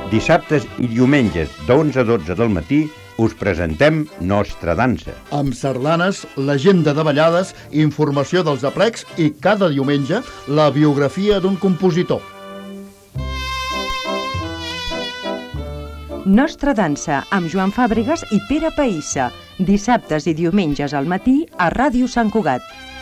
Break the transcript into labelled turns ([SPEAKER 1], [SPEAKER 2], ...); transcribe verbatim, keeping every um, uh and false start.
[SPEAKER 1] Dissabtes i diumenges d'onze a dotze del matí us presentem Nostra Dansa.
[SPEAKER 2] Amb sardanes, l'agenda de ballades, informació dels aplecs i cada diumenge la biografia d'un compositor.
[SPEAKER 3] Nostra Dansa amb Joan Fàbregas i Pere Païssa. Dissabtes i diumenges al matí a Ràdio Sant Cugat.